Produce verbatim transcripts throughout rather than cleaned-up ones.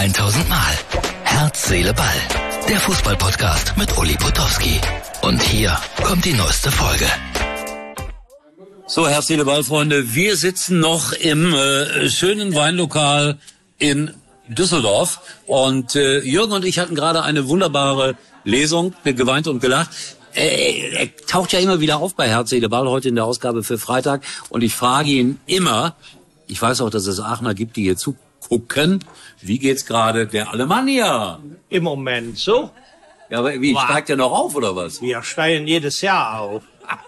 tausend Mal. Herz, Seele, Ball. Der Fußball-Podcast mit Uli Potowski. Und hier kommt die neueste Folge. So, Herz, Seele, Ball, Freunde. Wir sitzen noch im äh, schönen Weinlokal in Düsseldorf. Und äh, Jürgen und ich hatten gerade eine wunderbare Lesung, geweint und gelacht. Äh, er taucht ja immer wieder auf bei Herz, Seele, Ball, heute in der Ausgabe für Freitag. Und ich frage ihn immer, ich weiß auch, dass es Aachener gibt, die hier zugucken, wie geht's gerade der Alemannia? Im Moment so. Ja, aber wie, Wow. steigt der noch auf oder was? Wir steigen jedes Jahr auf.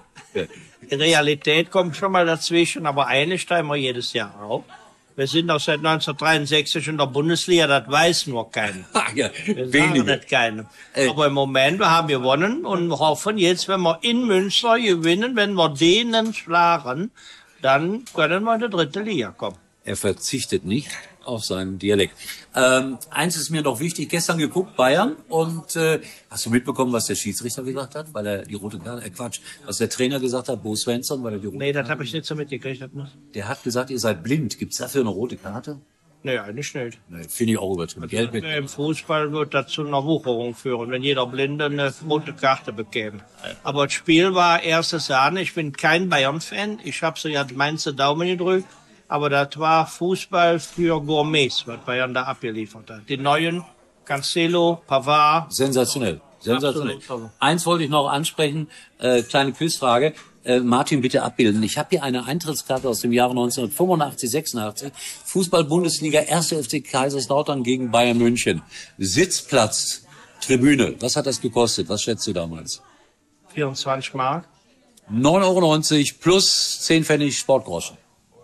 Die Realität kommt schon mal dazwischen, aber eine steigen wir jedes Jahr auf. Wir sind auch seit neunzehnhundertdreiundsechzig in der Bundesliga, das weiß nur keiner. Ach ja, Wir sagen wenige. das keinem. Äh. Aber im Moment, wir haben gewonnen und hoffen jetzt, wenn wir in Münster gewinnen, wenn wir denen schlagen, dann können wir in die dritte Liga kommen. Er verzichtet nicht auf seinen Dialekt. Ähm, eins ist mir noch wichtig, gestern geguckt, Bayern, und äh, hast du mitbekommen, was der Schiedsrichter gesagt hat, weil er die rote Karte, äh Quatsch, was der Trainer gesagt hat, Bo Svensson, weil er die rote Nee, das Karte, habe ich nicht so mitgekriegt. Das muss. der hat gesagt, ihr seid blind, gibt's dafür eine rote Karte? Nee, eigentlich nicht. Nee, finde ich auch übertrieben. Geld mit. Im Fußball wird das zu einer Wucherung führen, wenn jeder Blinde eine rote Karte bekäme. Aber das Spiel war erste Sahne. Ich bin kein Bayern-Fan. Ich habe so ja Mainz den Daumen gedrückt. Aber das war Fußball für Gourmets, was Bayern da abgeliefert hat. Die neuen, Cancelo, Pavard. Sensationell. Sensationell. Absolut. Eins wollte ich noch ansprechen, äh, kleine Quizfrage. Äh, Martin, bitte abbilden. Ich habe hier eine Eintrittskarte aus dem Jahre neunzehnhundertfünfundachtzig, sechsundachtzig. Fußball-Bundesliga, erster F C Kaiserslautern gegen Bayern München. Sitzplatz, Tribüne. Was hat das gekostet? Was schätzt du damals? vierundzwanzig Mark. neun Euro neunzig plus zehn Pfennig Sportgroschen.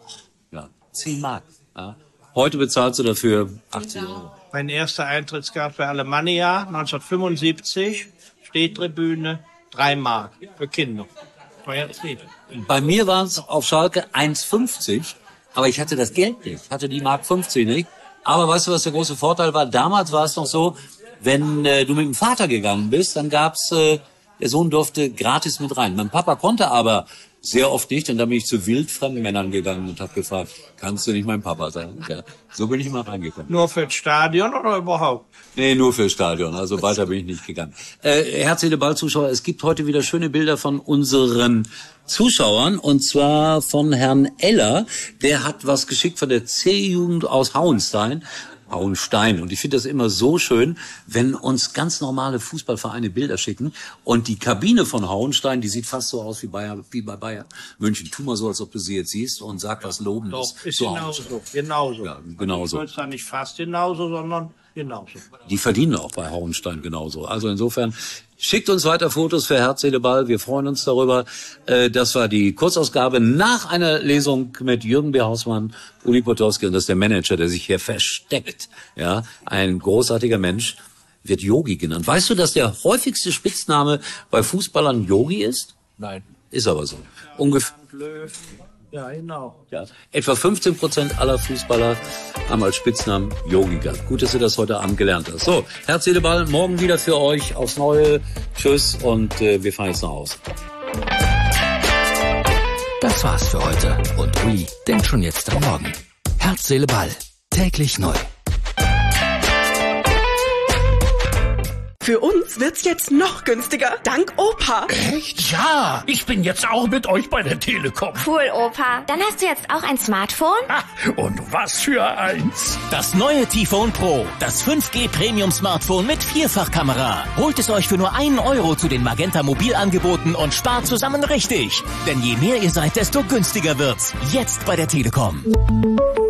Ja, zehn Mark. Ja. Heute bezahlst du dafür achtzig Euro. Mein erster Eintrittskarte für Alemannia, neunzehnhundertfünfundsiebzig. Stehtribüne, drei Mark für Kinder. Teures Lied. Bei mir waren es auf Schalke eins fünfzig, aber ich hatte das Geld nicht, ich hatte die Mark fünfzig nicht. Aber weißt du, was der große Vorteil war? Damals war es noch so, wenn äh, du mit dem Vater gegangen bist, dann gab's, äh, der Sohn durfte gratis mit rein. Mein Papa konnte aber sehr oft nicht, und dann bin ich zu wildfremden Männern gegangen und habe gefragt, kannst du nicht mein Papa sein? Ja, so bin ich immer reingekommen. Nur für das Stadion oder überhaupt? Nee, nur fürs Stadion, also weiter bin ich nicht gegangen. Äh, Herz, Seele, Ball, Zuschauer, es gibt heute wieder schöne Bilder von unseren Zuschauern, und zwar von Herrn Eller. Der hat was geschickt von der C-Jugend aus Hauenstein. Hauenstein. Und ich finde das immer so schön, wenn uns ganz normale Fußballvereine Bilder schicken. Und die Kabine von Hauenstein, die sieht fast so aus wie, Bayern, wie bei Bayern München. Tu mal so, als ob du sie jetzt siehst, und sag was Lobendes. Doch, ist zu genauso. Hause. Genauso. Ja, genauso. Ich würde nicht fast genauso, sondern genauso. Die verdienen auch bei Hauenstein genauso. Also insofern, schickt uns weiter Fotos für Herz, Seele, Ball. Wir freuen uns darüber. Das war die Kurzausgabe nach einer Lesung mit Jürgen B. Hausmann, Uli Potowski, und das ist der Manager, der sich hier versteckt. Ja, ein großartiger Mensch, wird Yogi genannt. Weißt du, dass der häufigste Spitzname bei Fußballern Yogi ist? Nein. Ist aber so. Ungefähr. Löw. Ja, genau. Ja, etwa fünfzehn Prozent aller Fußballer haben als Spitznamen Yogi gehabt. Gut, dass du das heute Abend gelernt hast. So, Herz, Seele, Ball, morgen wieder für euch aufs Neue. Tschüss, und äh, wir fahren jetzt nach Hause. Das war's für heute. Und Uli denkt schon jetzt am Morgen. Herz, Seele, Ball. Täglich neu. Für uns wird's jetzt noch günstiger, dank Opa. Echt? Ja, ich bin jetzt auch mit euch bei der Telekom. Cool, Opa. Dann hast du jetzt auch ein Smartphone? Ha, und was für eins. Das neue T-Phone Pro, das fünf G Premium Smartphone mit Vierfachkamera. Holt es euch für nur einen Euro zu den Magenta Mobilangeboten und spart zusammen richtig. Denn je mehr ihr seid, desto günstiger wird's. Jetzt bei der Telekom.